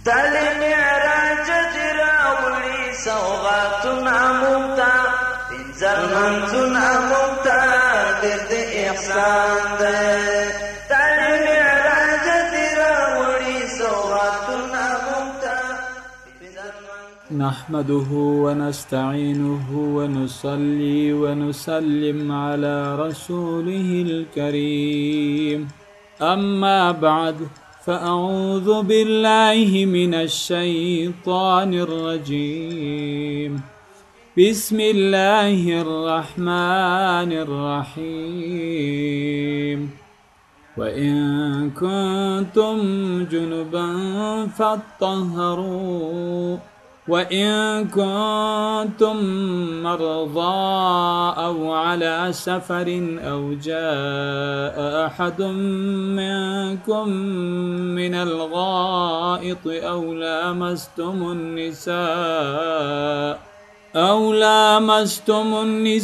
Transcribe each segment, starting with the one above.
تل معراج دراولی سوغاتنا ممتا پنزل منزنا ممتا درد احسان دے تل معراج دراولی سوغاتنا ممتا نحمده ونستعينه ونصلي ونسلم على رسوله الكريم أما بعد فأعوذ بالله من الشيطان الرجيم بسم الله الرحمن الرحيم وإن كنتم جنبا فاطهروا وإن كنتم مرضى أو على سفر أو جاء أحد منكم من الغائط أو لامستم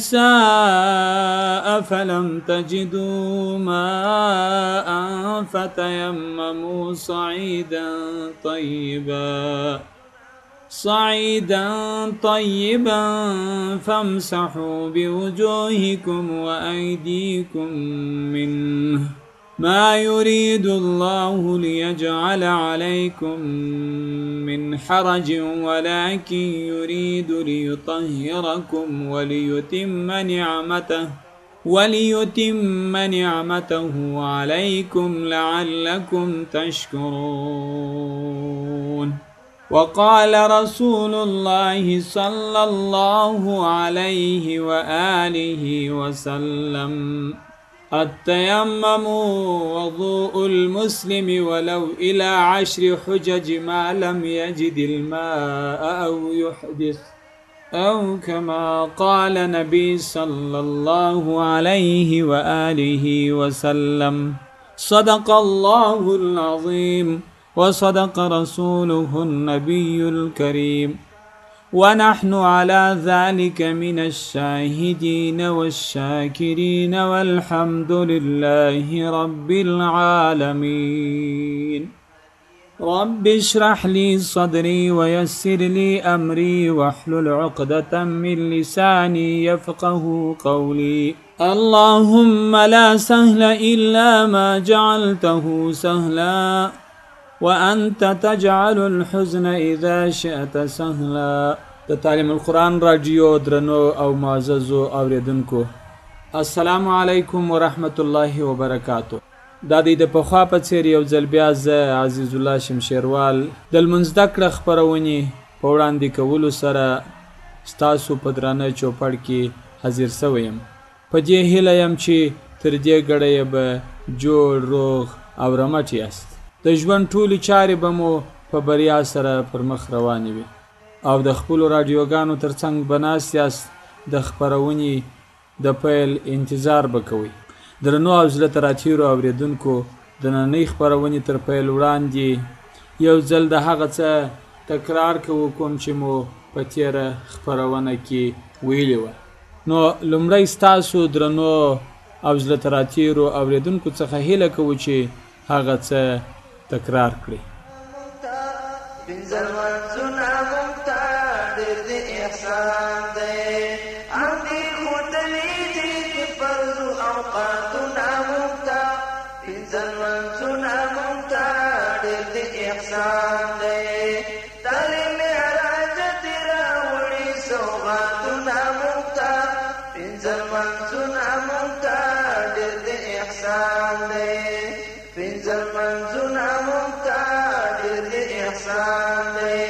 النساء فلم تجدوا ماء فتيمموا صعيدا طيبا فامسحوا بوجوهكم وأيديكم منه ما يريد الله ليجعل عليكم من حرج ولكن يريد ليطهركم وليتم نعمته عليكم لعلكم تشكرون وقال رسول الله صلى الله عليه وآله وسلم التيمم وضوء المسلم ولو إلى 10 حجج ما لم يجد الماء أو يحدث أو كما قال النبي صلى الله عليه وآله وسلم صدق الله العظيم وصدق رسوله النبي الكريم ونحن على ذلك من الشاهدين والشاكرين والحمد لله رب العالمين رب اشرح لي صدري ويسر لي أمري واحلل عقدة من لساني يفقه قولي اللهم لا سهل إلا ما جعلته سهلا وأنت تجعل الحزن إذا شئت سهلا. د تعلیم القرآن رادیو درنو او معززو اوریدونکو السلام علیکم ورحمت الله وبرکاتو. دا د پخوا په څیر یو ځل بیا زه عزیز الله شمشیروال د لمونځ زده کړه خپرونې په وړاندې کولو سره ستاسو په درانه چوپړ کې حاضر شوی یم. په دې هیله یم چې تر دې ګړی به جوړ روغ او رمټ یاست. د ژوند ټولې چارې به مو په بریا سره پر مخ روانې وي او د خپلو راډیوګانو تر څنګ به ناست یاست د خپرونې د پیل انتظار به کوئ. درنو او زړه ته راتېرو اورېدونکو د نننۍ خپرونې تر پیل وړاندې یو ځل د هغه څه تکرار کوو کوم چې مو په تېره خپرونه کې ویلې وه. نو لومړی ستاسو درنو او زړه ته راتېرو اورېدونکو څخه هیله کوو چې هغه څه تکرار کړی. پنځل منځونه ممتا ډېر د احسان دی عمدي ښودلي دي د فرضو اوقاتونه ممتا پنځل منځونه ممتا ډېر د احسان دی تل معراج دې راوړي سوغاتونه ممتا پنځل منځونه ممتا ډېر د احسان دی پنځل منځونه ممتا ډېر د احسان دی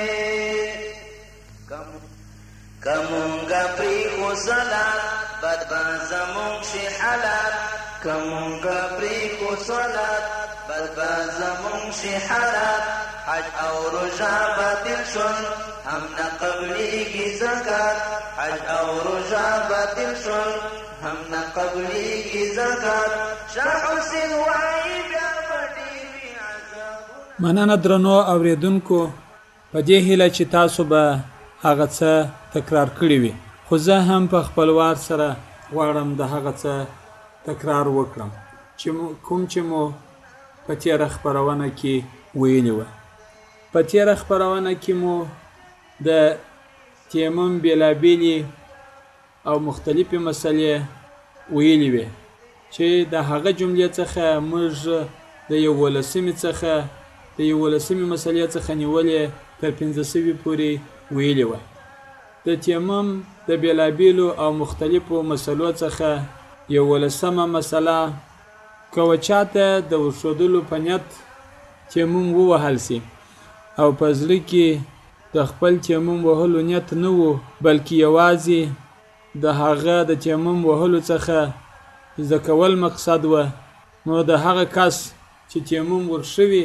کمونګه پریښو صلات بد به زمونږ شي حالات کمونګه پریښو صلات بد به زمونږ شي حالات حج او روژه باطل شول هم نه قبلیږي زکات حج او روژه باطل شول هم نه قبلیږي زکات شاه حسین وایي بیا به ډېرې عذابونه. مننه درنو اورېدونکو، په دې هیله چې تاسو به هغه څه تکرار کړي وي، خو زه هم په خپل وار سره غواړم د هغه څه تکرار وکړم چې کوم چې مو په تېره خپرونه کې ویلي وه. په تېره خپرونه کې مو د تیمم بېلابېلې او مختلفې مسلې ویلې وې چې د هغه جملې څخه موږ د 11مې څخه د 11مې مسلې څخه نیولې تر 15 پورې ویلې وه. د تیمم د بېلابېلو او مختلفو مسلو څخه 11مه مسله که چاته د ورښودلو په نیت تیمم ووهل سي او په زړه کې د خپل تیمم وهلو نیت نه و بلکې یوازې د هغه د تیمم وهلو څخه زده کول مقصد و، نو د هغه کس چې تیمم ورشوي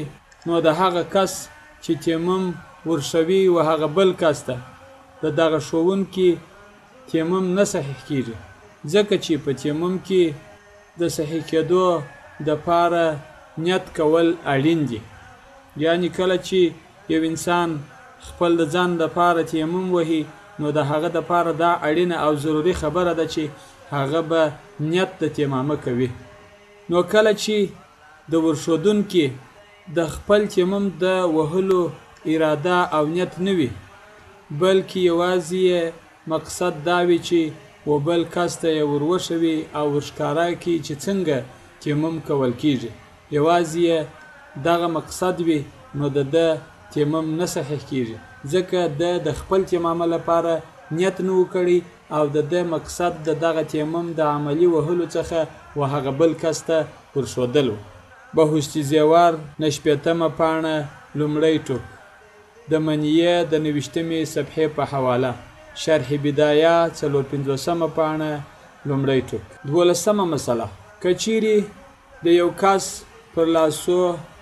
و هغه بل کس ته د دغه ښوونکي تیمم نه صحیح کیږي، ځکه چې په تیمم کې د صحیح کېدو دپاره نیت کول اړین دي. یعنی کله چې یو انسان خپل د ځان دپاره تیمم وهي نو د هغه دپاره دا اړینه او ضروري خبره ده چې هغه به نیت د تیمامه کوي. نو کله چې د ورښودونکي د خپل تیمم د وهلو اراده او نیت نه وي بلکې یوازې مقصد دا وي چې و بل کس ته یې وروښوي او ورښکاره کړي چې څنګه تیمم کول کیږي، یوازې دغه مقصد وي، نو د ده تیمم نه صحیح کیږي، ځکه د خپل تیمامه لپاره نیت نه و کړی او د ده مقصد د دغه تیمم د عملي وهلو څخه و هغه بل کس ته ورښودلو. بهشتي زیور 9 پاڼه لومړی ټوک د منیې د 90مې صفحې په حواله، شرح بدایه 54 پاڼه لومړی ټوک. 12مه مسله که چیرې د یو کس پر لاسو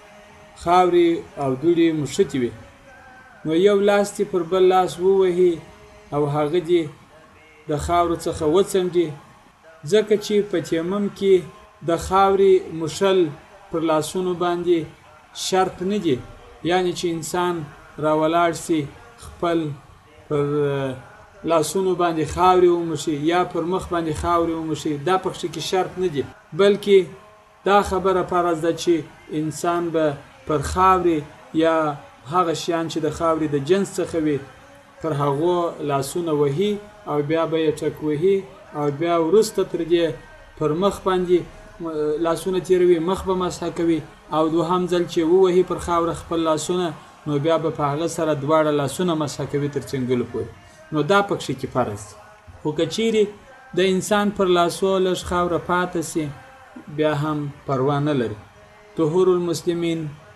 خاورې او دوړې مښتې وي نو یو لاس دې پر بل لاس ووهي او هغه دې د خاورو څخه وڅنډي، ځکه چې په تیمم کې د خاورې مښل پر لاسونو باندې شرط نه دي، یعنی چې انسان راولاړ سي خپل پر لاسونو باندې خاورې ومښي یا پر مخ باندې خاورې ومښي، دا پکښې کې شرط نه دي، بلکې دا خبره فرض ده چې انسان به پر خاورې یا هغه شیان چې د خاورې د جنس څخه وي پر هغو لاسونه وهي او بیا به یې ټک وهي او بیا وروسته تر دې پر مخ باندې لاسونه تیروي، مخ به مسح کوي او دوهم ځل چې ووهي پر خاوره خپل لاسونه نو بیا به په هغه سره دواړه لاسونه مسح کوي تر څنګلو پورې، نو دا پکښې کې فرض دی. خو که چیرې د انسان پر لاسو لږ خاوره پاته سي بیا هم پروا نه لري. طهور المسلمین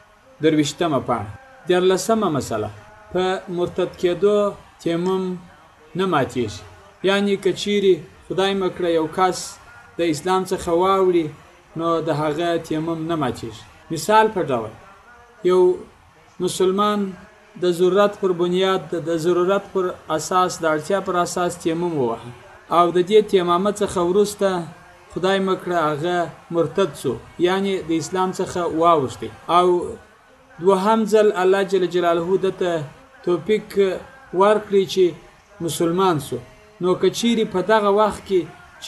20مه پاڼه 14مه مسله په مرتد کېدو تیمم نه ماتېږي، یعنی که چیرې خدای مکړه یو کس د اسلام څخه واوړي نو د هغه تیمم نه ماتېږي. مثال په ډول یو مسلمان د ضرورت پر بنیاد د ضرورت پر اساس د اړتیا پر اساس تیمم ووهه او د دې تیمامه څخه وروسته خدای مکړه هغه مرتد سو، یعنی د اسلام څخه واوښتی او دوهم ځل الله جل جلاله دته توفیق ورکړي چې مسلمان سو، نو که چیرې په دغه وخت کې چې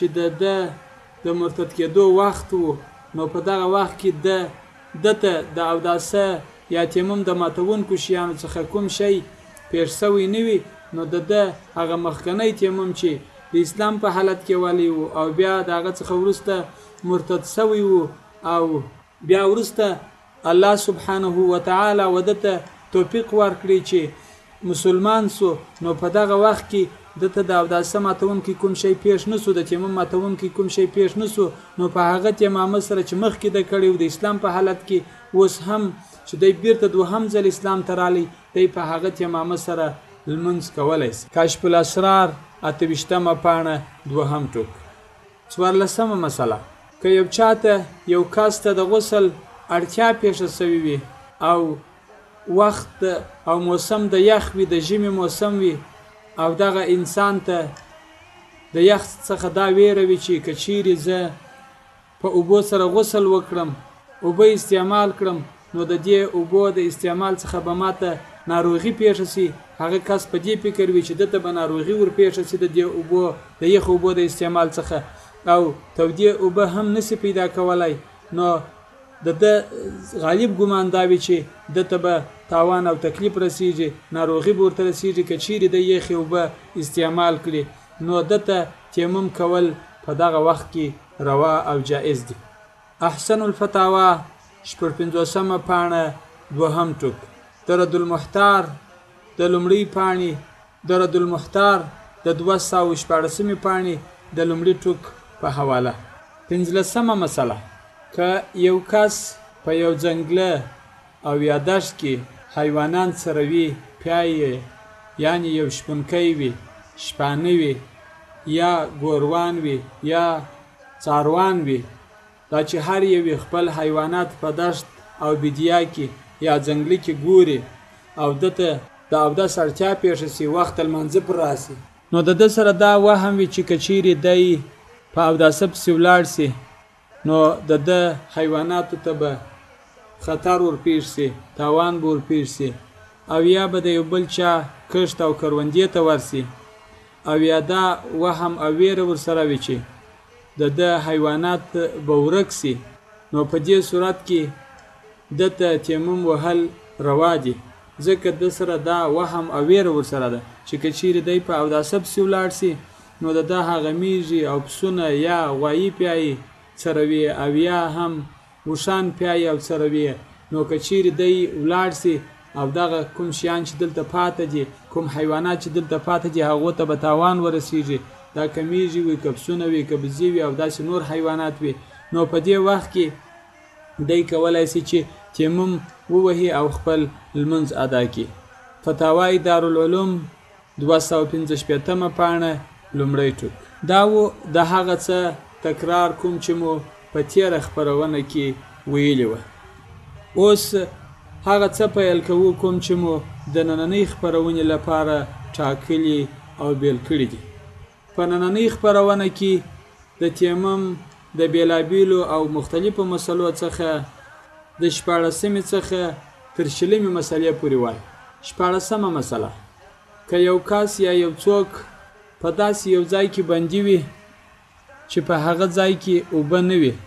د مرتد کېدو وخت و نو په دغه وخت کې دته د اوداسه یا تیمم د ماتونکو شیانو څخه کوم شی پیښ سوی نه وي نو د هغه مخکنی تیمم چې د اسلام په حالت کې والی و او بیا د هغه څخه وروسته مرتد سوی و او بیا وروسته الله سبحانه وتعالی ودته توفیق ورکړي چې مسلمان سو، نو په دغه وخت کې دته د اوداسه ماتونکي کوم شی پیښ نسو، د تیمم ماتونکي کوم شی پیښ نسو، نو په هغه تیمامه سره چې مخکې د کړي د اسلام په حالت کې اوس هم چې دی بیرته دوهم ځل اسلام ته رالی دی په هغه تیمامه سره لمونځ کولی سي. کشف الاسرار 28مه پاڼه 2 ټوک. 14مه مسله که یو چاته یو کس ته د غسل اړتیا پیښه سوي وي او وخت او موسم د یخ وي، د ژمي موسم وي او دغه انسان ته د یخ څخه دا ویره وي چې که چیرې زه په اوبو سره غسل وکړم، اوبه استعمال کړم، نو د دې اوبو د استعمال څخه به ماته ناروغي پیښه سي، هغه کس په دې فکر وي چې دته به ناروغي ور پیښه سي د دې اوبو د یخ اوبو د استعمال څخه او تودې اوبه هم نسی پیدا کولای، نو د غالب ګمان دا وي چې دته به تاوان او تکلیف رسیږي، ناروغي به ورته رسیږي، که چیرې د یخې اوبه استعمال کړي نو دته تیمم کول په دغه وخت کې روا او جائز دي. احسن الفتاوا 56مه پاڼه 2م ټوک. درد المحتار د لومړۍ پاڼې، درد المحتار د 214مې پاڼې د لومړي ټوک په حواله. 15مه مسله، که یو کس په یو ځنګله او یا دشت کې حیوانات سره وي، پیای یعنی یو شپونکی وي، شپانه وي، یا ګوروان وي یا څاروان وي، دا چې هر یو خپل حیوانات په دشت او بیدیا کې یا ځنګل کې ګوري او دته د اودس اړتیا پیښه سي، وخت لمانځه پر راسي، نو د ده سره دا وهم وي چې که چیرې دی په اوداسه پسې ولاړ سي نو د ده حیواناتو ته به خطر ورپېښ سي، تاوان به ورپېښ سي، او یا به د یو بل چا کښت او کروندې ته ورسي، او یا دا وهم او ویره ورسره وي چې د ده حیوانات به ورک سي، نو په دې صورت کې دته تیمم وهل روا دي، ځکه د سره دا وهم او ویره ورسره ده چې که چیرې دی په اوداسه پسې ولاړ سي نو د ده هغه میږي او پسونه یا غوایي پیایي څروي او یا هم وشان پیایي او څروي، نو که چیرې دی ولاړ سي او دغه کوم شیان چې دلته پاته دي، کوم حیوانات چې دلته پاته دي، هغو ته به تاوان ورسیږي، دا که میږي وي، که پسونه وي، که بزې وي او داسې نور حیوانات وي، نو په دې وخت کې دی کولی سي چې تیمم ووهي او خپل لمونځ ادا کړي. فتاوای دارالعلوم 265مه پاڼه لومړی ټوک. دا و د هغه څه تکرار کوم چې مو په تیره خپرونه کې ویلي وه. اوس هغه څه پیل کوو کوم چې مو د نننۍ خپرونې لپاره ټاکلي او بیل کړي دي. په نننۍ خپرونه کې د تیمم د بیلابیلو او مختلفو مسلو څخه د 14مې څخه تر 20مې مسلې پورې وایي. 14مه مسله، که یو کس یا یو څوک په داسې یو ځای کې بندي وي چې په هغه ځای کې اوبه نه وي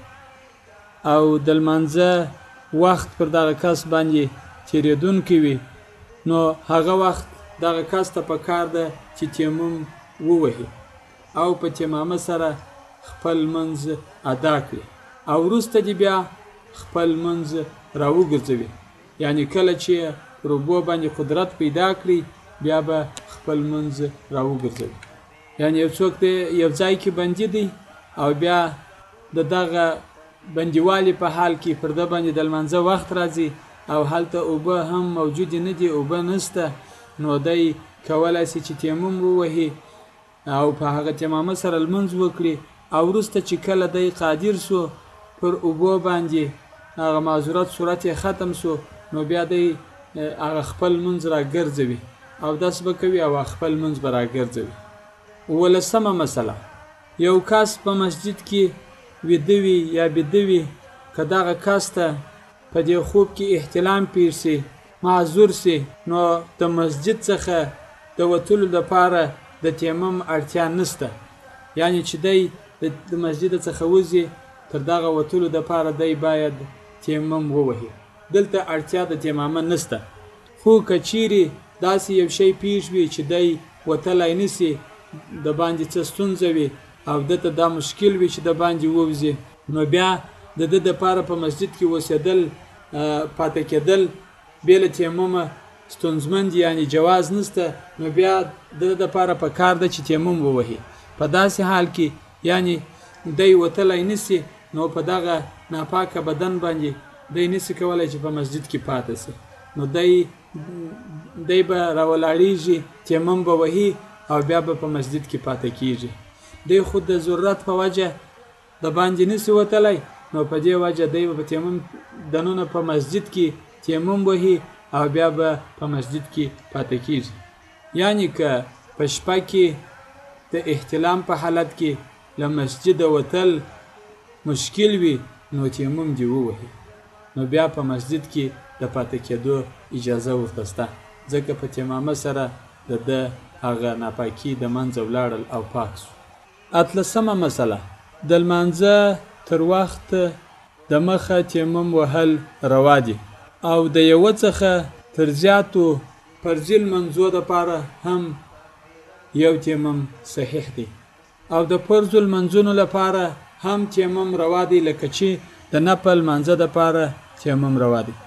او د لمانځه وخت پر دغه کس باندې تیریدونکی وي، نو هغه وخت دغه کس ته پکار ده چې تیمم ووهي او په تیمامه سره خپل منځ ادا کړي او وروسته دې بیا خپل منځ راوګرځوي، یعنی کله چې پر اوبو باندې قدرت پیدا کړي بیا به خپل منځ راوګرځوي. یعنی یو څوک دی یو ځای کې بندي دی او بیا د دغه بندیوالي په حال کې پر ده باندې د لمانځه وخت راځي او هلته اوبه هم موجودې نه دي، اوبه نشته، نو دی کولی سي چې تیمم ووهي او په هغه تیمامه سره لمونځ وکړي او وروسته چې کله دی قادر سو پر اوبو باندې هغه معذورت صورت یې ختم سو، نو بیا دی هغه خپل منځ راګرځوي او داس به کوي او خپل منځ به راګرځوي. 15مه مسله، یو کس په مسجد کې ویده وي یا بیده وي، که دغه کس ته په دې خوب کې احتلام پېښ سي، معذور سي، نو د مسجد څخه د وتلو لپاره د تیمم اړتیا نشته، یعنی چې دی د مسجد څخه وځي تر دغه وتلو لپاره دی باید تیمم ووهي، دلته اړتیا د تیمامه نشته. خو که چیرې داسې یو شی پیښ وي چې دی وتلی نسي، د باندې څه ستونزه وي او دته دا مشکل وي چې د باندې ووځي، نو بیا د ده دپاره په مسجد کې اوسېدل پاتې کېدل بې له تیممه ستونزمن دي، یعنی جواز نشته، نو بیا د ده دپاره په کار ده چې تیمم ووهي. په داسې حال کې یعنی دی وتلی نسي، نو په دغه ناپاکه بدن باندې دی نسي کولی چې په مسجد کې پاته سي، نو دی به راولاړېږي، تیمم به وهي او بیا به په مسجد کې پاته کېږي. دی خود د ضرورت په وجه د باندې نسي وتلی، نو په دې وجه دی به په تیمم دننه په مسجد کې تیمم وهي او بیا به په مسجد کې پاته کېږي. یعنی که په شپه کې د احتلام په حالت کې له مسجده وتل مشکل وي، نو تیمم دې ووهي، نو بیا په مسجد کې د پاته کېدو اجازه ورته شته، ځکه په تیمامه سره د ده هغه ناپاکي د منځه ولاړل او پاک سو. 18مه مسله، د لمانځه تر وخت د مخه تیمم وهل روا دي او د یوه څخه تر زیاتو فرضي لمانځو دپاره هم یو تیمم صحیح دی او د فرض لمانځونو لپاره هم تیمم روا دی لکه چې د نفل لمانځه دپاره تیمم روا دی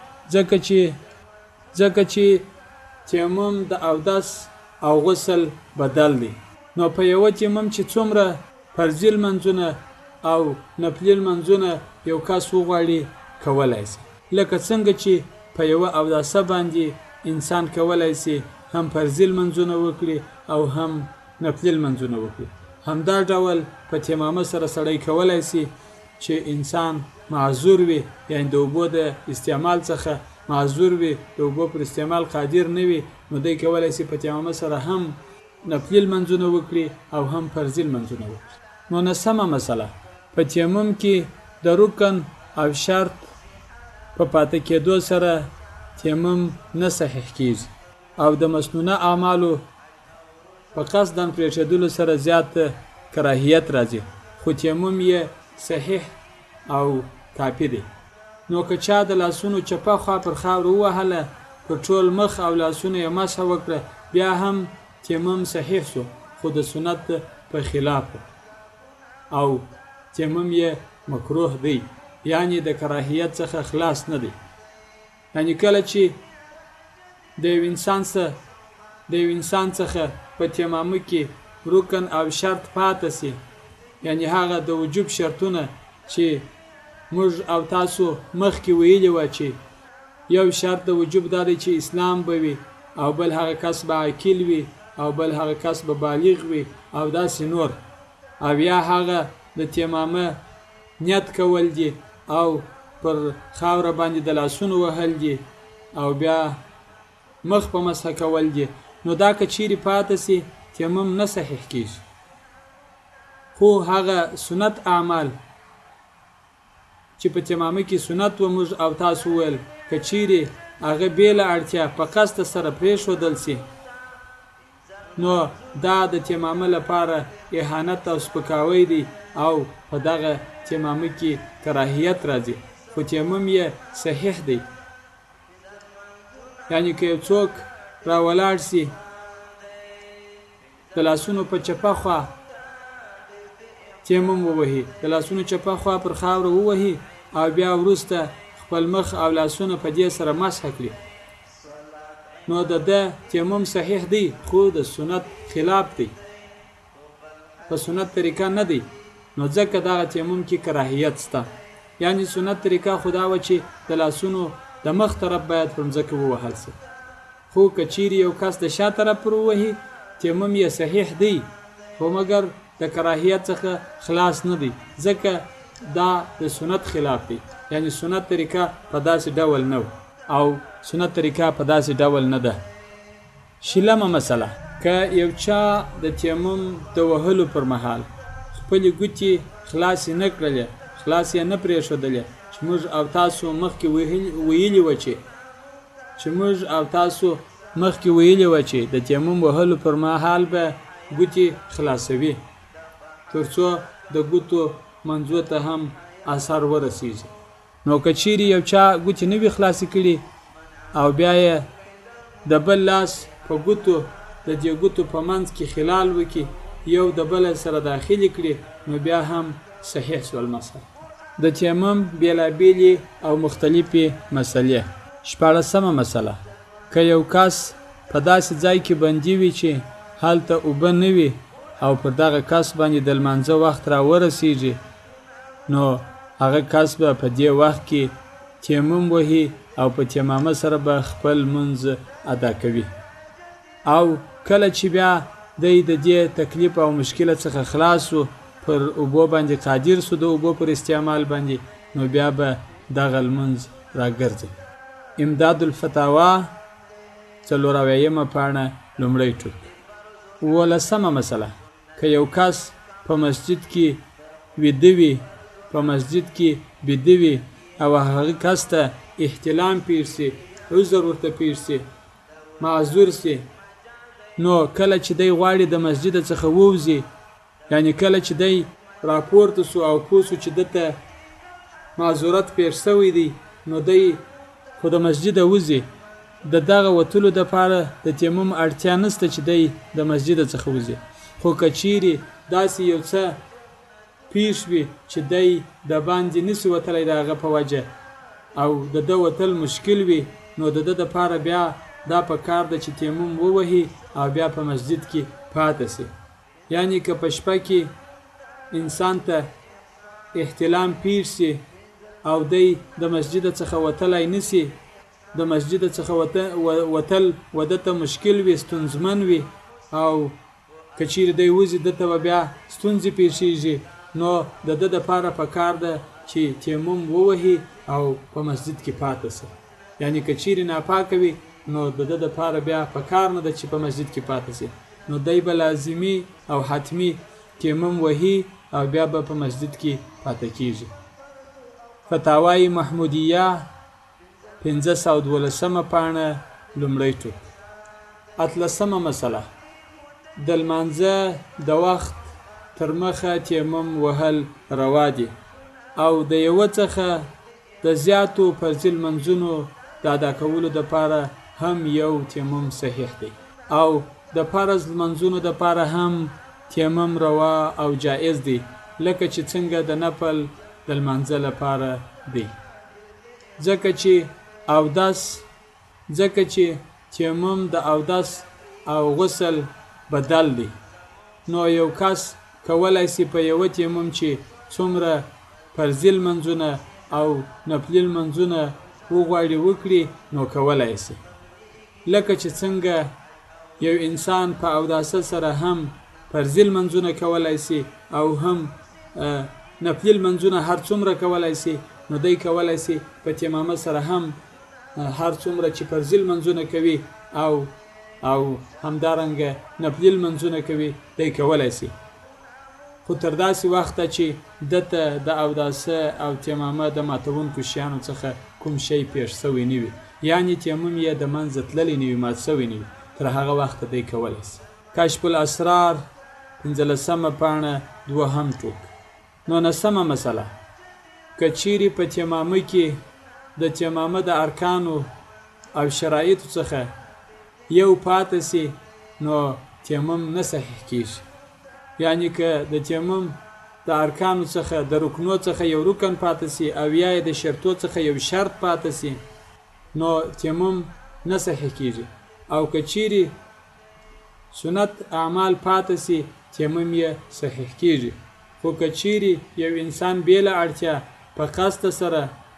ځکه چې تیمم د اودس او غسل بدل دی نو په یو تیمم چې څومره فرضي لمانځونه او نفلي لمانځونه یو کس وغواړي کولی شي لکه څنګه چې په یو اوداسه باندې انسان کولی شي هم فرضي لمانځونه وکړي او هم نفلي لمانځونه وکړي همدا ډول په تیمامه سره سړی کولی شي چې انسان معذور وي یعنی د اوبو د استعمال څخه معذور وي د اوبو پر استعمال قادر نه وي نو دی کولی شي په تیمامه سره هم نفلي لمانځونه وکړي او هم فرضي لمانځونه وکړي نو نسمه مسله په تیمم کې د رکن او شرط په پاتې کېدو سره تیمم نه صحیح کیږي او د مسنونه اعمالو په قصداً پرېښودلو سره زیات کراهیت راځي خو تیمم یې صحیح او کافي دی نو که چا د لاسونو چپه خوا پر خاوره ووهله په ټول مخ او لاسونه یې مسح وکړه بیا هم تیمم صحیح شو خو د سنت په خلاف او تیمم یې مکروه دی یعنی د کراهیت څخه خلاص نه دی یعنی کله چې د یو انسان څخه په تیمامه کې رکن او شرط پاتې سي یعنی هغه د وجوب شرطونه چې موږ او تاسو مخکې ویلي وو چې یو شرط د وجوب دا دی چې اسلام به وي او بل هغه کس به عاقل وي او بل هغه کس به بالغ وي او داسې نور او یا هغه د تیمامه نیت کول دي او پر خاوره باندې د لاسونو وهل دي او بیا مخ په مسح کول دي نو دا که چیرې پاتې سي تیمم نه صحیح کیږي خو هغه سنت اعمال چې په تیمامه کې سنت و موږ او تاسو ویل که چیرې هغه بېله اړتیا په قصد سره پرېښودل سي نو دا د تیمامه لپاره اهانت او سپکاوی دی او په دغه تیمامه کې کراهیت راځي خو تیمم یې صحیح دی یعنی که یو څوک راولاړ سي د لاسونو په چپه خوا تیمم ووهي د لاسونو چپه خوا پر خاوره ووهي او بیا وروسته خپل مخ او لاسونه په دې سره مسح کړي نو د تیمم صحیح دی خو د سنت خلاف دی په سنت طریقه نه دی نو ځکه دغه تیمم کې کراهیت شته یعنی سنت طریقه خدا و چې د لاسونو د مخ طرف باید پر مځکه ووهل شي خو که چیرې یو کس د شا طرف پر ووهي تیمم یې صحیح دی خو مګر د کراهیت څخه خلاص نه دی ځکه دا د سنت خلاف دی یعنی سنت طریقه په داسې ډول نه او سنت طریقه په داسې ډول نه ده شلمه مسله که یو چا د تیمم د وهلو پر مهال خپلې ګوتې خلاصې نه کړلې خلاصې نه پرېښودلې چې موږ او تاسو مخکې ویلي وو چې د تیمم وهلو پر مهال به ګوتې خلاصوي تر څو د ګوتو منځو ته هم اثر ورسیږي نو که چیرې یو چا ګوتې نه وي خلاصې کړي او بیا یې د بل لاس په ګوتو د دې ګوتو په منځ کې خلال وکړي یو د بل سره داخلي کړي نو بیا هم صحیح سول مسله د تیمم بېلابېلې او مختلفې مسلې شپاړسمه مسله که یو کس په داسې ځای کې بندي وي چې هلته اوبه نه وي او پر دغه کس باندې د لمانځه وخت را ورسیږي نو هغه کس به په دې وخت کې تیمم وهي او په تیمامه سره به خپل منځ ادا کوي او کله چې بیا دی د دې تکلیف او مشکله څخه خلاص و پر اوبو باندې قادر سو د اوبو پر استعمال باندې نو بیا به دغه لمونځ راګرځي امداد الفتاوا 4 پاڼه لومړی ټوک 15مه مسله که یو کس په مسجد کې ویده وي او هغه کس ته احتلام پېښ سي عذر ورته پېښ سي معذور سي نو کله چې دی غواړي د مسجد څخه ووځي یعنی کله چې دی راپورته سو او پوه سو چې دته معذورت پېښ سوی دی نو دی خو د مسجده وځي د دغه وتلو دپاره د تیمم اړتیا نشته چې دی د مسجد څخه وځي. خو که چیرې داسې یو څه پیښ وي چې دی د باندې نشي وتلی د هغه په وجه او د ده وتل مشکل وي، نو د ده دپاره بیا دا په کار ده چې تیمم ووهي او بیا په مسجد کې پاتې سي. یعنی که په شپه کې انسان ته احتلام پیښ سي او دی د مسجد څخه وتلی نسی، د مسجد څخه وتل وده ته مشکل وي، ستونزمن وي، او که چیرې دی وځي ده ته به بیا ستونزې پیښیږي، نو د ده دپاره په کار ده چې تیمم ووهي او په مسجد کې پاتې سي. یعنی که چیرې ناپاکه وي نو د ده دپاره بیا په کار نه ده چې په مسجد کې پاتې سي، نو دی به لازمي او حتمي تیمم وهي او بیا به په مسجد کې پاتې کیږي. فتاوای محمودیه 512 پاڼه لومړی ټوک. 18مه مسله د لمانځه د وخت تر مخه تیمم وهل روا دي او د یوه څخه د زیاتو فرضي لمنځونو د ادا کولو دپاره هم یو تیمم صحیح دی او د فرض لمنځونو دپاره هم تیمم روا او جائز دی، لکه چې څنګه د نفل د لمانځه لپاره دی. ځکه چې تیمم د اودس او غسل بدل دی، نو یو کس کولای سي په یوه تیمم چې څومره فرضي لمنځونه او نفلي لمنځونه وغواړي وکړي نو کولای سي. لکه چې څنګه یو انسان په اوداسه سره هم فرضي لمنځونه کولای سي او هم نفلي لمنځونه هر څومره کولای سي، نو دی کولای سي په تیمامه سره هم هر څومره چې فرضي لمنځونه کوي او همدارنګه نفلي لمنځونه کوي دی کولای سي. خو تر داسې وخته چې دته د اوداسه او تیمامه د ماتونکو شیانو څخه کوم شی پیښ سوی نه وي، یعنی تیمم یې د منځه تللی نه وي، مات سوی نه وي، تر هغه وخته دی کولای سي. کشف الاسرار 15مه پاڼه 2 ټوک. 19مه مسله که چیرې په تیمامه کې د تیمامه د ارکانو او شرایطو څخه یو پاتې سي نو تیمم نه صحیح کیږي. یعنی که د تیمم د ارکانو څخه د رکنو څخه یو رکن پاتې سي او یا د شرطو څخه یو شرط پاتې سي نو تیمم نه صحیح کیږي. او که چیرې سنت اعمال پاتې سي تیمم یې صحیح کیږي. خو که چیرې یو انسان بېله اړتیا په قصد سره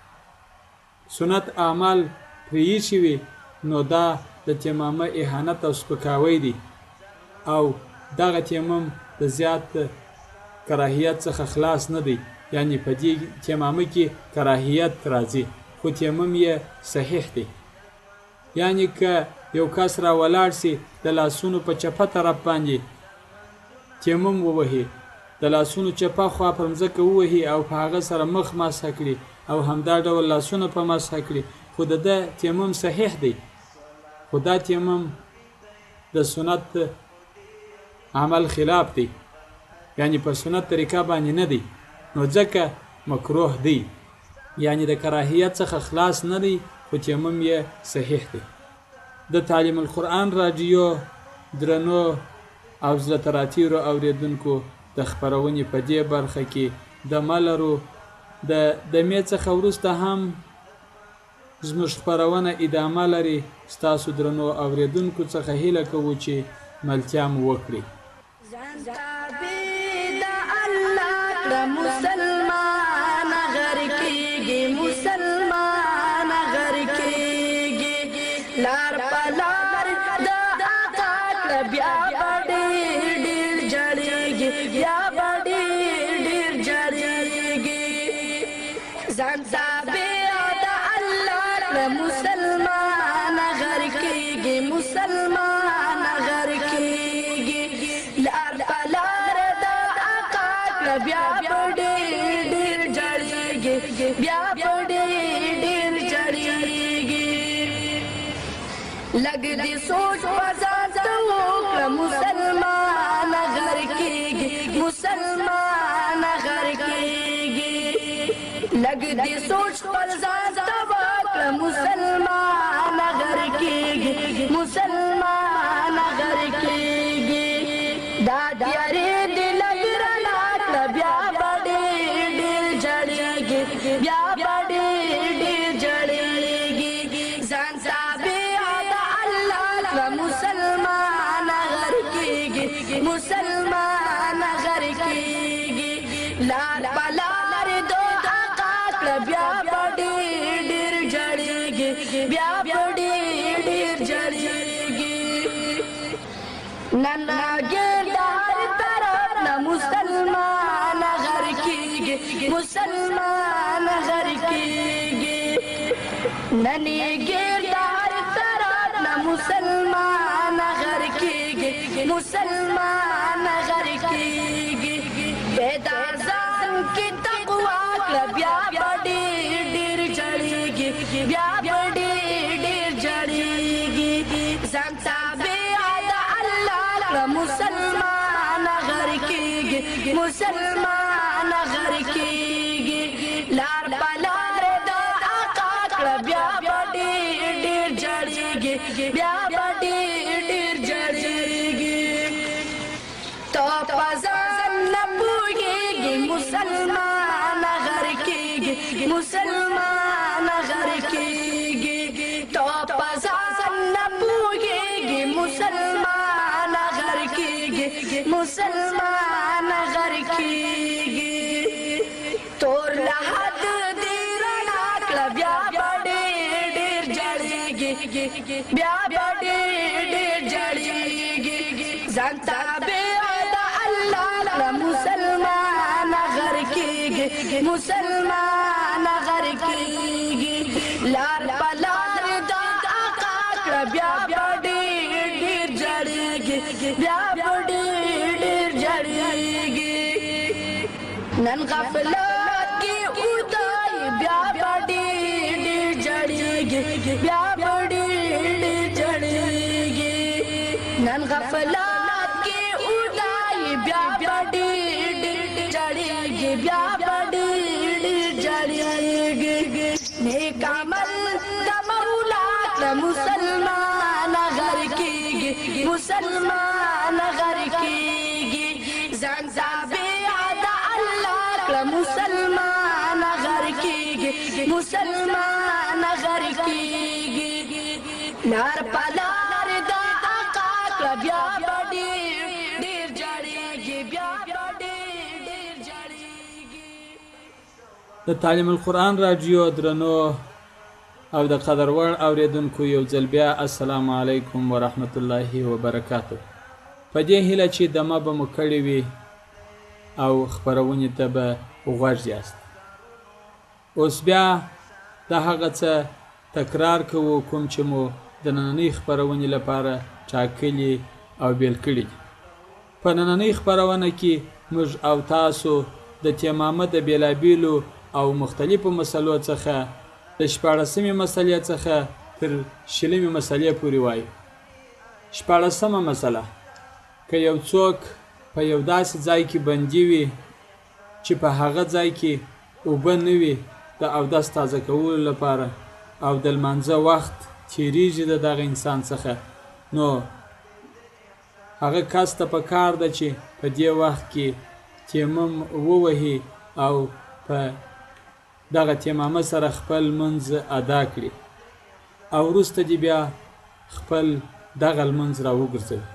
سنت اعمال پرېښي وي نو دا د تیمامه اهانت او سپکاوی دی او دغه تیمم د زیات کراهیت څخه خلاص نه دی، یعنی په دې تیمامه کې کراهیت راځي خو تیمم یې صحیح دی. یعنی که یو کس را ولاړ سي د لاسونو په چپه طرف باندې تیمم ووهي، د لاسونو چپه خوا پر مځکه ووهي او په هغه سره مخ مسح کړي او همدا ډول لاسونه په مسح کړي، خو د ده تیمم صحیح دی، خو دا تیمم د سنت عمل خلاف دی، یعنی په سنت طریقه باندې نه دی، نو ځکه مکروه دی، یعنی د کراهیت څخه خلاص نه دی خو تیمم یې صحیح دی. د تعلیم القرآن رادیو درنو او زړه تراتیرو اوریدونکو د خپرونې په دې برخه کې د ملرو د مې څخه وروسته هم زموږ خپرونه ادامه لري. ستاسو درنو اوریدونکو څخه هیله کوو چې ملتیا مو وکړي. مسلمان غر کېږي، مسلمان غر کېږي، لار په لار د آقا کړه بیا به ډېر جړېږي، بیا به ډېر جړېږي. ځان تابع د الله کړه مسلمان غر کېږي، مسلمان غر کېږي، لار په لار د آقا کړه بیا به ډېر جړېږي، بیا به ډېر جړېږي. لږ دې سوچ په ځان ته وکړه مسلمان غر کېږي، مسلمان غر کېږي. لږ دې سوچ په ځان ته وکړه مسلمان غر کېږي. مسلمان غر کیږي دا دیارې دې لږ رڼا کړه بیا به ډېر جړېږي بیا به ډېر جړېږي ځان تابع د الله کړه مسلمان غر کیږي مسلمان غر کیږي لار په لار دعا کړه بیا به ډېر جړېږي بیا به ډېر جړېږي نن ګرد هر طرف نه مسلمان غر کیږي مسلمان غر کیږي نن ګرد هر طرف نه مسلمان غر کیږي مسلمان غر کیږي پیدا ځان کې تقوا کړه بیا به ډېر جړېږي بیا به ډېر جړېږي ځان تابع د الله کړه مسلمان غر کیږي مسلمان غر کیږي لار په لار د آقا کړه بیا به ډېر جړېږي بیا به ډېر جړېږي تو په ځان نه پوهېږي مسلمان غر کیږي مسلمان غر کیږي تو په ځان نه پوهېږي مسلمان غر کیږي مسلمان غر کیږي تور له حد دې رڼا کړه بیا به ډېر جړېږي بیا به ډېر جړېږي ځان تابع د الله کړه مسلمان غر کیږي مسلمان غر کیږي لار په لار د آقا کړه بیا به ډېر جړېږي بیا به ډېر جړېږي نن غفلت کې اودای بیا به ډېر جړېږي بیا به ډېر جړېږي نن غفلت کې اودای بیا به ډېر جړېږي بیا به ډېر جړېږي نیک عمل د مولا کړه مسلمان غر کیږي مسلمان غر کیږي ځان تابع د الله کړه مسلمان غر کیږي مسلمان غر کیږي لار په لار د آقا کړه بیا به ډېر جړېږي بیا به ډېر جړېږي د تعلیم القرآن رادیو درنو او د قدر وړ اوریدونکو یو ځل بیا السلام علیکم ورحمت الله وبرکاتو په دې هیله چې دمه به مو کړې وي او خپرونې ته به غوږ یاست اوس بیا د هغه څه تکرار کوو کوم چې مو د نننۍ خپرونې لپاره ټاکلي او بیل کړي په نننۍ خپرونه کې موږ او تاسو د تیمامه د بیلابیلو او مختلفو مسلو څخه د 14مې مسلې څخه تر 20مې مسلې پورې وایو 14مه مسله که یو څوک په یو داسې ځای کې بندي وي چې په هغه ځای کې اوبه نه وي د اودس تازه کولو لپاره او د لمانځه وخت تیریږي د دغه انسان څخه نو هغه کس ته پکار ده چې په دې وخت کې تیمم ووهي او په دغه تیمامه سره خپل منځ ادا کړي او وروسته دې بیا خپل دغه لمونځ راوګرځوي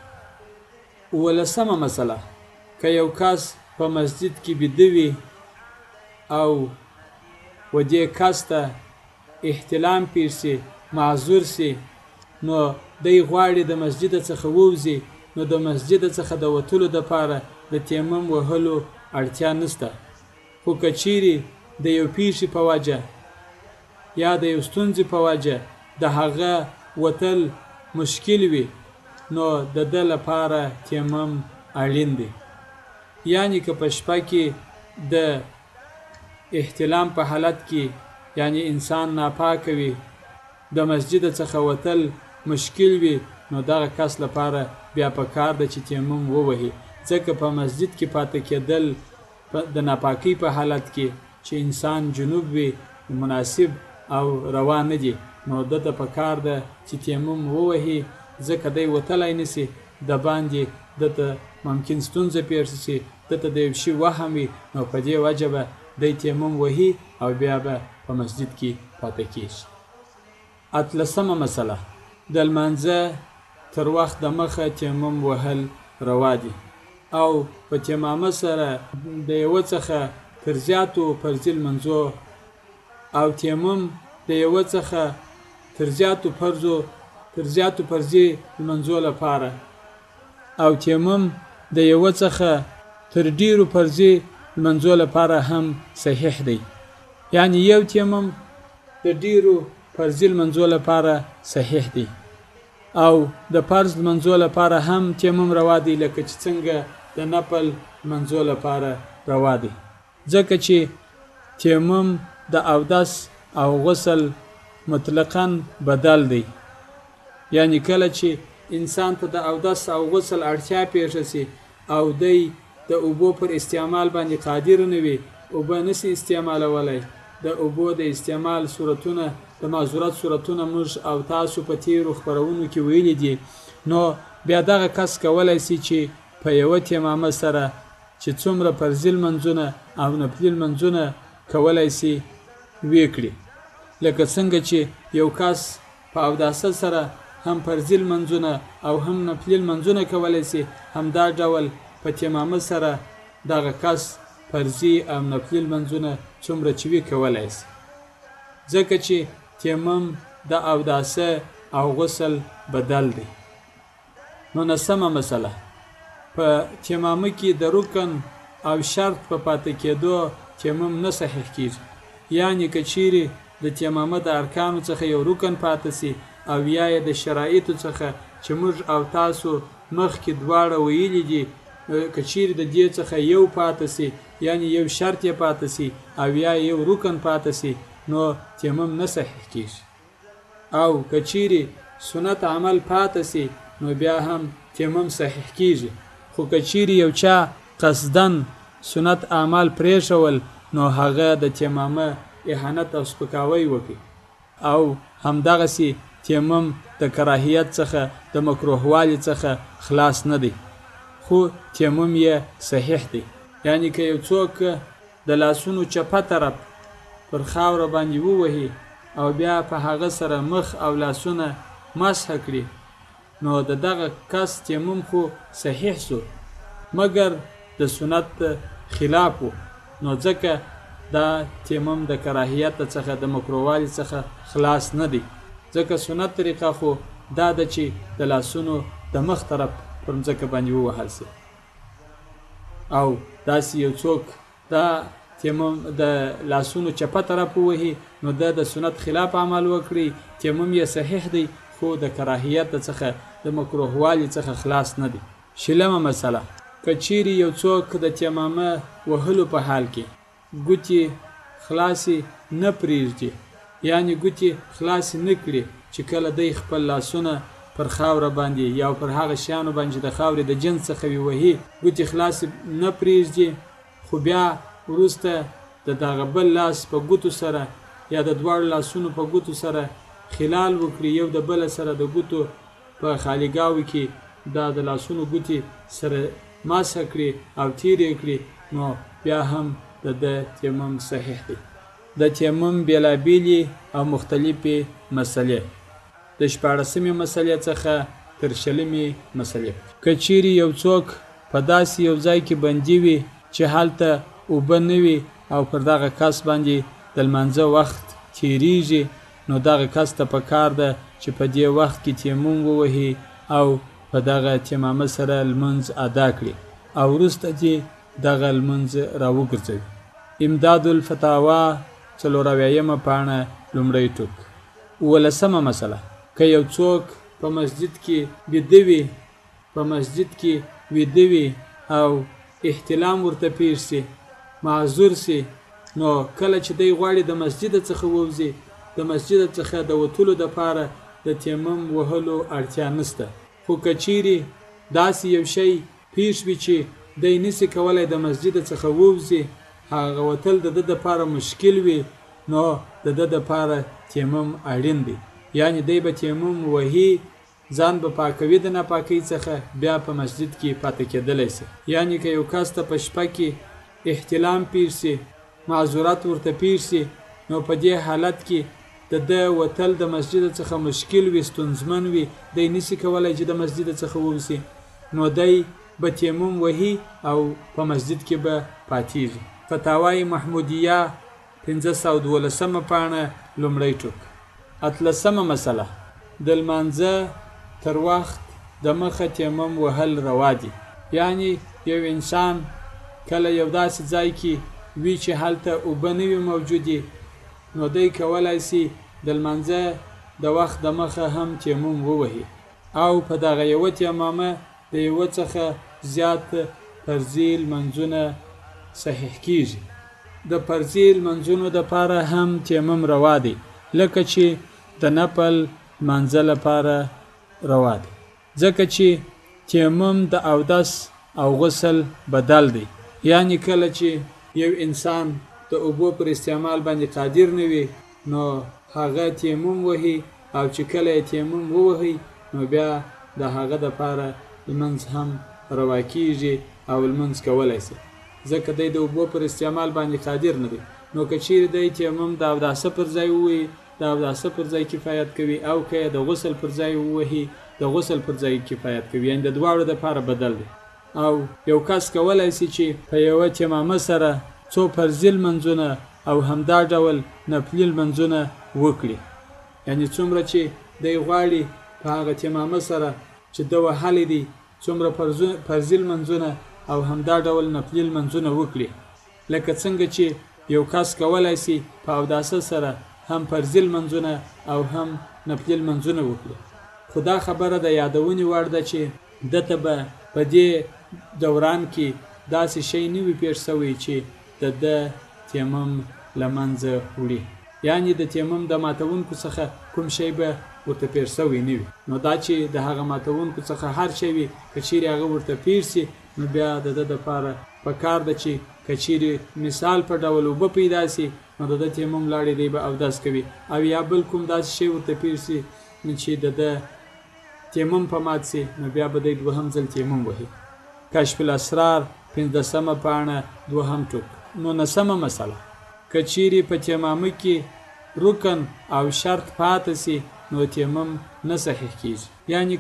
18مه مسله که یو کس په مسجد کې بیده وي او و دې کس ته احتلام پېښ سي معذور سي نو دی غواړي د مسجد څخه ووځي نو د مسجد څخه د وتلو دپاره د تیمم وهلو اړتیا نشته خو که چیرې د یو پیښې په وجه یا د یو ستونزې په وجه د هغه وتل مشکل وي نو د ده لپاره تیمم اړین دی یعنی که په شپه کې د احتلام په حالت کې یعنی انسان ناپاک وي د مسجد څخه وتل مشکل وي نو دغه کس لپاره بیا په کار ده چې تیمم ووهي ځکه په مسجد کې پاتې کېدل د ناپاکۍ په حالت کې چې انسان جنوب وي مناسب او روان نه دي نو دته په کار ده چې تیمم ووهي ځکه دی وتلی نسي د باندې دته ممکن ستونزه پیښ شي دته د یو شي وهم وي نو په دې وجه به دی تیمم وهي او بیا به په مسجد کې پاتې کېږي. اتلسمه مسله د لمانځه تر وخت د مخه تیمم وهل روا دي او په تیمامه سره د یوه څخه تر زیاتو فرضي لمنځو او تیمم د یوه څخه تر زیاتو فرضي لمنځو لپاره او تیمم د یوه څخه تر ډیرو فرضي لمنځو لپاره هم صحیح دی. یعنی یو تیمم د ډیرو فرضي لمنځو لپاره صحیح دی او د فرض لمنځو لپاره هم تیمم روا دی لکه چې څنګه د نفل لمنځو لپاره روا دی ځکه چې تیمم د اودس او غسل مطلقاً بدل دی. یعنی کله چې انسان ته د اودس او غسل اړتیا پیښه شي او دی د اوبو پر استعمال باندې قادر نه وي اوبه نشي استعمالولی د اوبو د استعمال صورتونه د معذورت صورتونه موږ او تاسو په تیرو خپرونو کې ویلي دي نو بیا دغه کس کولی شي چې په یوه تیمامه سره چې څومره فرضي لمنځونه او نفلي لمنځونه کولی شي وکړي لکه څنګه چې یو کس په اوداسه سره هم فرضي لمنځونه او هم نفلي لمنځونه کولی شي همدا ډول په تیمامه سره دغه کس فرضي او نفلي لمنځونه څومره چې وي کولی شي ځکه چې تیمم د اوداسه او غسل بدل دی. نو نسمه مسله په تیمامه کې د رکن او شرط په پاتې کېدو تیمم نه صحیح کېږي. یعنی که چیرې د تیمامه د ارکانو څخه یو رکن پاتې سي او یا یې د شرایطو څخه چې موږ او تاسو مخکې دواړه ویلي دي که چیرې د دې څخه یو پاتې سي یعنی یو شرط یې پاتې سي او یا یو رکن پاتې سي نو تیمم نه صحیح کېږي او که چیرې سنت عمل پاتې سي نو بیا هم تیمم صحیح کېږي. خو که چیرې یو چا قصدن سنت اعمال پرېښول نو هغه د تیمامه اهانت او سپکاوی وکړي او همدغسې تیمم د کراهیت څخه د مکروهوالي څخه خلاص نه دی خو تیمم یې صحیح دی. یعنی که یو څوک د لاسونو چپه طرف پر خاوره باندې ووهي او بیا په هغه سره مخ او لاسونه مسح کړي نو د دغه کس تیمم خو صحیح سو مګر د سنت خلاف و نو ځکه دا تیمم د کراهیت څخه د مکروهوالي څخه خلاص نه دی ځکه سنت طریقه خو دا ده چې د لاسونو د مخ طرف پر مځکه باندې ووهل سي او داسې یو څوک دا تیمم د لاسونو چپه طرف ووهي نو دا د سنت خلاف عمل وکړي تیمم یې صحیح دی خو د کراهیت څخه د مکروهوالي څخه خلاص نه دی. شلمه مسله که چیرې یو څوک د تیمامه وهلو په حال کې ګوتې خلاصې نه پرېږدي یعنی ګوتې خلاصې نه کړي چې کله دی خپل لاسونه پر خاوره باندې یا پر هغه شیانو باندې د خاورې د جنس څخه وهي ګوتې خلاصې نه پرېږدي خو بیا وروسته د دغه بل لاس په ګوتو سره یا د دواړو لاسونو په ګوتو سره خلال وکړي یو د بل سره د ګوتو په خالیګاوي کې دا د لاسونو ګوتې سره مسح کړي او تیرې کړي نو بیا هم د تیمم صحیح دی. د تیمم بیلابیلې او مختلفې مسلې د 14مې مسلې څخه تر 20مې مسلې که چیرې یو څوک په داسې یو ځای کې بندي وي چې هلته اوبه نه وي او پر دغه کس باندې د لمانځه وخت تیریږي نو دغه کس ته پکار ده چې په دې وخت کې تیمم ووهي او په دغه تیمامه سره لمونځ ادا کړي او وروسته دې دغه لمونځ راوګرځوي. امداد الفتاوا 4 پاڼه لومړی ټوک. 18مه مسله که یو څوک په مسجد کې ویده وي او احتلام ورته پیښ سي معذور سي نو کله چې دی غواړي د مسجد څخه ووځي د مسجد څخه د وتلو دپاره د تیمم وهلو اړتیا نشته خو که چیرې داسې یو شی پیښ وي چې دی نسي کولی د مسجد څخه ووځي هغه وتل د ده دپاره مشکل وي نو د ده دپاره تیمم اړین دی یعنی دی به تیمم وهي ځان به پاکوي د ناپاکۍ څخه بیا په مسجد کې پاتې کېدلی سي. یعنی که یو کس ته په شپه کې احتلام پیر سي، معذورات ورته پیر سي، نو په دې حالت کې د ده وتل د مسجد څخه مشکل وي، ستونزمن وي، دی نسي کولی چې د مسجد څخه ووځي، نو دی به تیمم وهي او په مسجد کې به پاتېږي. فتاوای محمودیه 512 پاڼه لومړی ټوک. 18مه مسله د لمانځه تر وخت د مخه تیمم وهل روا دي. یعنی یو انسان کله یو داسې ځای کې وي چې هلته اوبه نه وي موجودې، نو دی کولی سي د لمانځه د وخت د مخه هم تیمم ووهي او په دغه یوه تیمامه د یوه څخه زیات فرضي لمنځونه صحیح کیږي. د فرضي لمنځونو دپاره هم تیمم روا دی، لکه چې د نفل لمانځه لپاره روا دی، ځکه چې تیمم د اودس او غسل بدل دی. یعنی کله چې یو انسان د اوبو پر استعمال باندې قادر نه وي، نو هغه تیمم وهي، او چې کله یې تیمم ووهي نو بیا د هغه دپاره لمونځ هم روا کیږي او لمونځ کولی سي، ځکه دی د اوبو پر استعمال باندې قادر نه دی. نو که چیرې دی تیمم د اوداسه پر ځای ووهي، د اوداسه پر ځای کفایت کوي، او که د غسل پر ځای ووهي د غسل پر ځای کفایت کوي، یعنې د دواړو دپاره بدل دی. او یو کس کولی سي چې په یوه تیمامه سره څو فرضي لمنځونه او همدا ډول نفلي لمنځونه وکړي. یعنې څومره چې دی غواړي په هغه تیمامه سره چې ده وهلی دی څومره فرضي لمنځونه او همدا ډول نفلي لمنځونه وکړي. لکه څنګه چې یو کس کولی سي په اوداسه سره هم فرضي لمنځونه او هم نفلي لمنځونه وکړي. خو دا خبره د یادونې وړ ده چې دته به په دې دوران کې داسې شی نه وي پېښ سوی چې د ده تیمم له منځه وړي، یعنې د تیمم د ماتونکو څخه کوم شی به ورته پېښ سوی نه وي. نو دا چې د هغه ماتونکو څخه هر شی وي، که چیرې هغه ورته پېښ سي، نو بیا د ده دپاره پکار ده چې که چیرې مثال په ډول اوبه پیدا سي، نو د ده تیمم لاړې دی به اودس کوي، او یا بل کوم داسې شی ورته پېښ سي چې د ده تیمم په مات سي، نو بیا به دی دوهم ځل تیمم وهي. کشف الاسرار 15مه پاڼه 2 ټوک. 19مه مسله که چیرې په تیمامه کې رکن او شرط پاته سي، نو تیمم نه صحیح کیږي. یعنی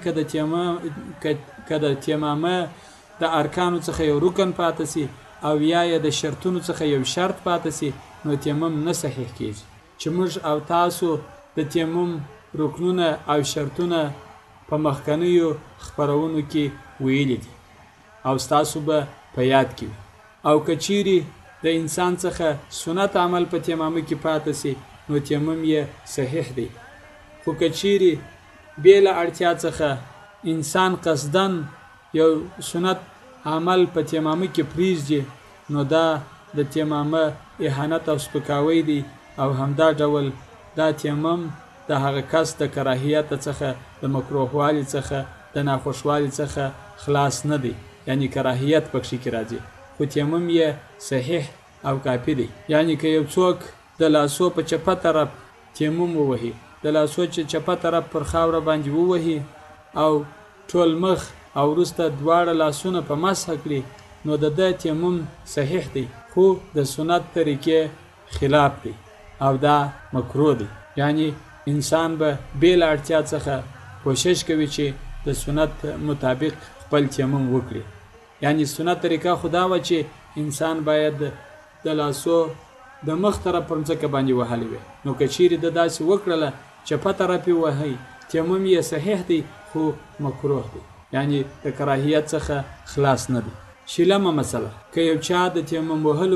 که د تیمامه د ارکانو څخه یو رکن پاته سي او یا د شرطونو څخه یو شرط پاته سي، نو تیمم نه صحیح کیږي. چې موږ او تاسو د تیمم رکنونه او شرطونه په مخکنیو خپرونو کې ویلي دي او ستاسو به په یاد کې وي. او که چیرې د انسان څخه سنت عمل په تیمامه کې پاته سي، نو تیمم یې صحیح دی. خو که چیرې بې له اړتیا څخه انسان قصدن یو سنت عمل په تیمامه کې پرېږدي، نو دا د تیمامه اهانت او سپکاوی دی، او همدا ډول دا تیمم د هغه کس د کراهیت څخه، د مکروهوالي څخه، د ناخوشوالي څخه خلاص نه دی، یعنی کراهیت پکښې کې راځي، خو تیمم یې صحیح او کافي دی. یعنی که یو څوک د لاسو په چپه طرف تیمم ووهي، د لاسو چې چپه طرف پر خاوره باندې ووهي او ټول مخ او وروسته دواړه لاسونه په مسح کړي، نو د ده تیمم صحیح دی، خو د سنت طریقې خلاف دی او دا مکروه دی. یعنی انسان به بې له اړتیا څخه کوشش کوي چې د سنت مطابق خپل تیمم وکړي. یعنی سنت طریقه خدا و چې انسان باید د لاسو د مخ طرف پر ځمکه باندې وهلی وي، نو که چیرې د داسې وکړله چپه طرف یې وهي، تیمم یې صحیح دی، خو مکروه دی، یعنی د کراهیت څخه خلاص نه دی. 20مه مسله که یو چا د تیمم وهلو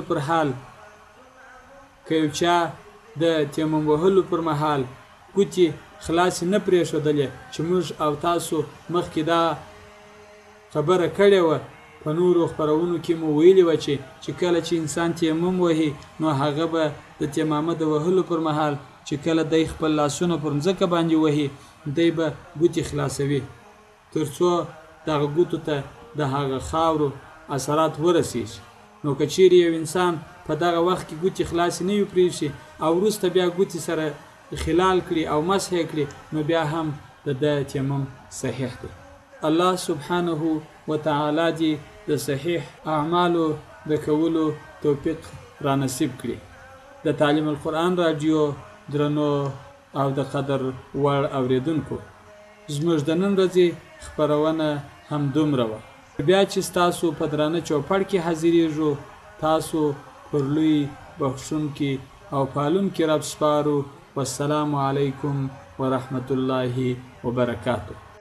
پر مهال ګوتې خلاصې نه پرېښودلې، چې موږ او تاسو مخکې دا خبره کړې وه، په نورو خپرونو کې مو ویلي وه چې کله چې انسان تیمم وهي، نو هغه به د تیمامه د وهلو پر مهال چې کله دی خپل لاسونه پر ځمکه باندې وهي، دی به ګوتې خلاصوي تر څو دغه ګوتو ته د هغه خاورو اثرات ورسیږي. نو که چیرې یو انسان په دغه وخت کې ګوتې خلاصې نه وي پرېښي او وروسته بیا ګوتې سره خلال کړي او مسح کړي، نو بیا هم د ده تیمم صحیح دی. الله سبحانه وتعالی دې د صحیح اعمالو د کولو توفیق را نصیب کړي. د تعلیم القرآن راډیو درنو او د قدر وړ اوریدونکو، زموږ د نن ورځې خپرونه همدومره وه. بیا چې ستاسو په درانه چوپړ کې حاضرېږو، تاسو پر لوی بخښونکي او پالونکي رب سپارو. والسلام علیکم ورحمة الله وبرکاته.